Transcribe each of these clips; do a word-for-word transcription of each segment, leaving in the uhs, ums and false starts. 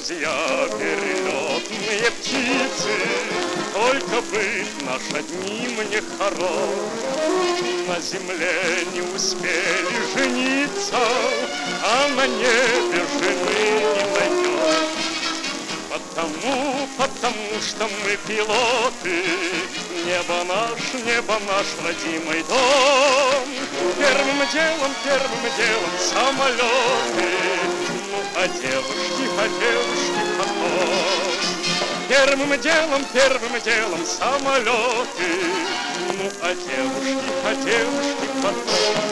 друзья, перелетные птицы, только быть наш одним не хорош. На земле не успели жениться, а на небе жены не найдешь. Потому, потому что мы пилоты, небо наш, небо наш родимый дом. Первым делом, первым делом самолеты, ну а девушки, а девушки потом. Первым делом, первым делом самолеты, ну а девушки, а девушки потом.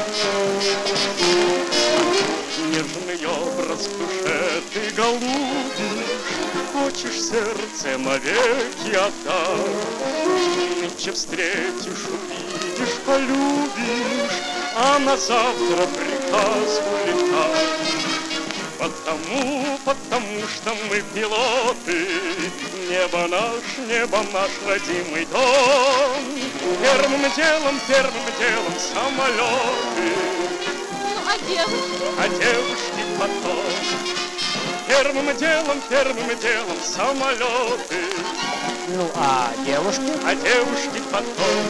Нежный образ в душе ты голубишь, хочешь сердце навеки отдать. Нынче встретишь, увидишь, полюбишь, а на завтра приказ улетать. Потому, потому что мы пилоты, небо наш, небо наш родимый дом. Первым делом, первым делом самолеты, ну а девушки? а девушки потом. Первым делом, первым делом самолеты, Ну, а девушки? а девушки потом.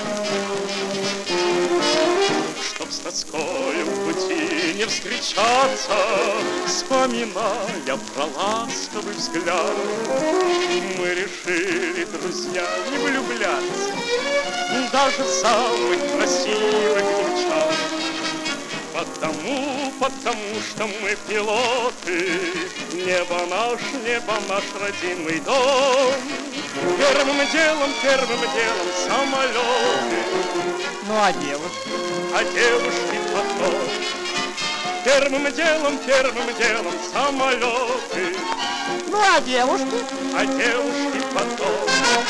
Чтоб с тоскою в пути не встречаться, вспоминая про ласковый взгляд, мы решили, друзья, не влюбляться даже в самых красивых девчат. Потому, потому что мы пилоты, небо наш, небо наш родимый дом. Первым делом, первым делом самолеты, Ну, а девушки? а девушки потом. Первым делом, первым делом самолеты, Ну, а девушки? а девушки потом.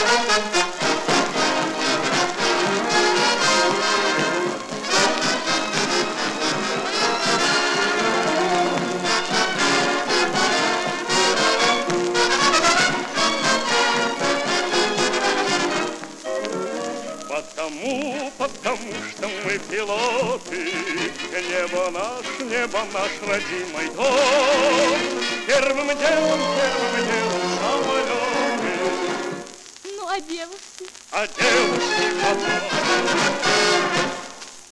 Потому, потому что мы пилоты, небо наш, небо наш родимый дом. Первым делом, первым делом самолеты, Ну а девушки? а девушки потом.